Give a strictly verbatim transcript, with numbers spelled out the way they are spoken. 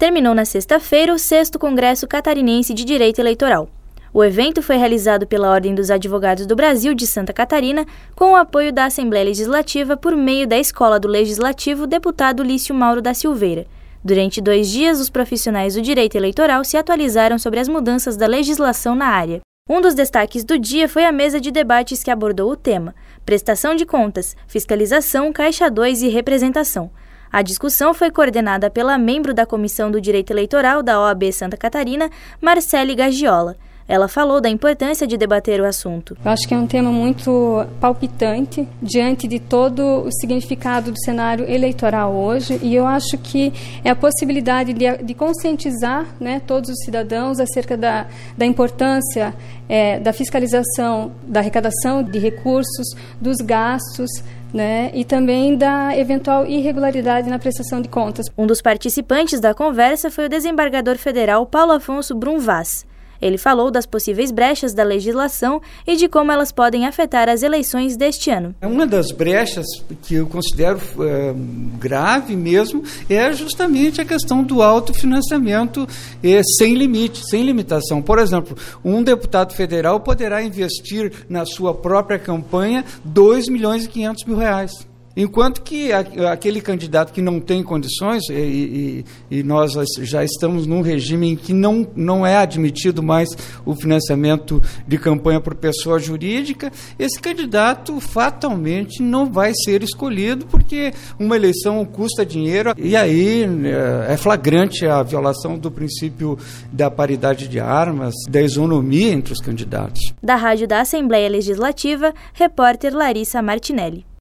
Terminou na sexta-feira o sexto Congresso Catarinense de Direito Eleitoral. O evento foi realizado pela Ordem dos Advogados do Brasil de Santa Catarina, com o apoio da Assembleia Legislativa por meio da Escola do Legislativo Deputado Lício Mauro da Silveira. Durante dois dias, os profissionais do direito eleitoral se atualizaram sobre as mudanças da legislação na área. Um dos destaques do dia foi a mesa de debates que abordou o tema: prestação de contas, fiscalização, Caixa dois e representação. A discussão foi coordenada pela membro da Comissão do Direito Eleitoral da O A B Santa Catarina, Marcele Gagiola. Ela falou da importância de debater o assunto. Eu acho que é um tema muito palpitante diante de todo o significado do cenário eleitoral hoje, e eu acho que é a possibilidade de, de conscientizar, né, todos os cidadãos acerca da, da importância é, da fiscalização, da arrecadação de recursos, dos gastos, né, e também da eventual irregularidade na prestação de contas. Um dos participantes da conversa foi o desembargador federal Paulo Afonso Brum Vaz. Ele falou das possíveis brechas da legislação e de como elas podem afetar as eleições deste ano. Uma das brechas que eu considero é, grave mesmo é justamente a questão do autofinanciamento é, sem limite, sem limitação. Por exemplo, um deputado federal poderá investir na sua própria campanha dois milhões e quinhentos mil reais. Enquanto que aquele candidato que não tem condições, e, e, e nós já estamos num regime em que não, não é admitido mais o financiamento de campanha por pessoa jurídica, esse candidato fatalmente não vai ser escolhido, porque uma eleição custa dinheiro, e aí é flagrante a violação do princípio da paridade de armas, da isonomia entre os candidatos. Da Rádio da Assembleia Legislativa, repórter Larissa Martinelli.